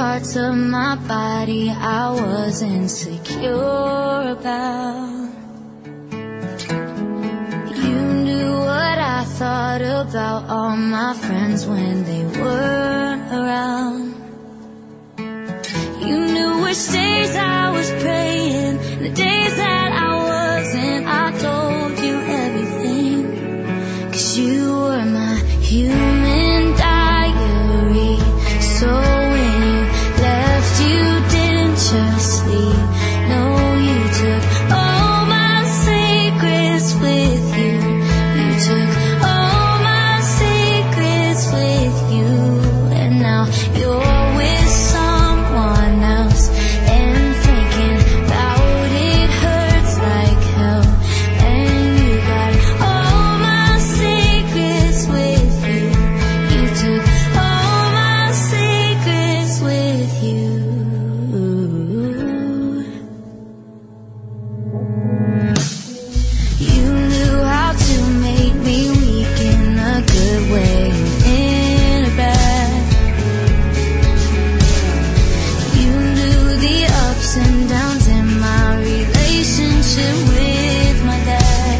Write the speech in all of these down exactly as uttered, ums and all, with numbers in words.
parts of my body I was insecure about. You knew what I thought about all my friends when they weren't around. You knew which days I was praying, the days that I wasn't. I told you everything, 'cause you were my human diary. So when you left, you didn't just leave. No, you took all my secrets with you. You took all my secrets with you. And now you're with someone else, and thinking about it hurts like hell. And you got all my secrets with you. You took all my secrets with you. You knew how to make me weak in a good way and in a bad. You knew the ups and downs in my relationship with my dad.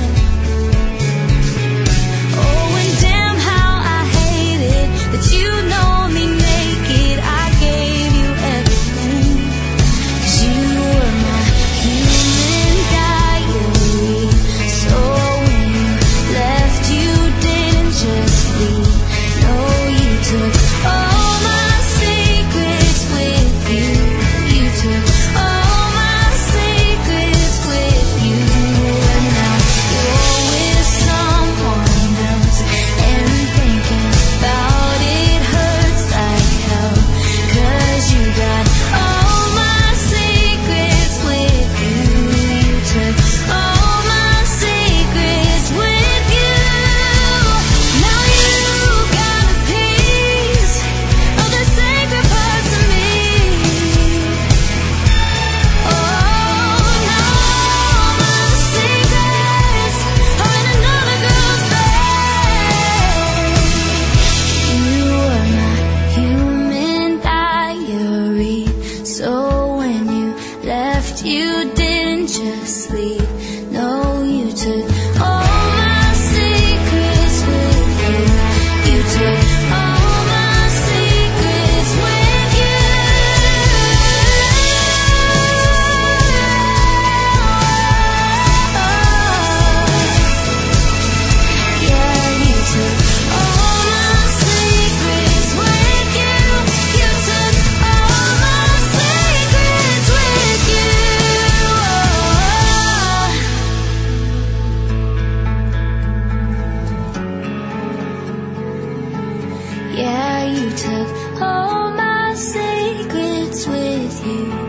Oh, and damn how I hated that you know me naked. I gave you everything, 'cause you were my human diary. So when you left, you didn't just leave. No, you took all my secrets with you. You took all my secrets with you. And now you're with someone else, and thinking about it hurts like hell. 'Cause you got all my secrets with you. You took all my secrets with you. Now you got a piece of the sacred parts of me. Oh, now all my secrets are in another girl's bed. You were my human diary. So when you left, you didn't just leave. No, you took all my secrets with you. You took all my secrets with you. Yeah, you took all my secrets with you. You took all my secrets with you. Yeah, you took all my secrets with you.